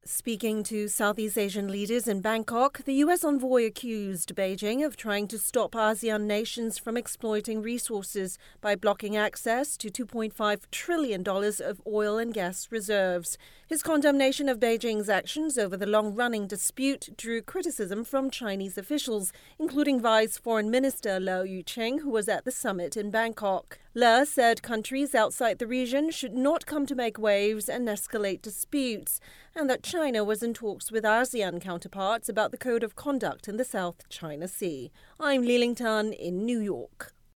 Speaking to Southeast Asian leaders in Bangkok, the U.S. envoy accused Beijing of trying to stop ASEAN nations from exploiting resources by blocking access to $2.5 trillion of oil and gas reserves. His condemnation of Beijing's actions over the long-running dispute drew criticism from Chinese officials, including Vice Foreign Minister Le Yucheng, who was at the summit in Bangkok. Le said countries outside the region should not come to make waves and escalate disputes, and that China was in talks with ASEAN counterparts about the code of conduct in the South China Sea. I'm Li Ling Tan in New York.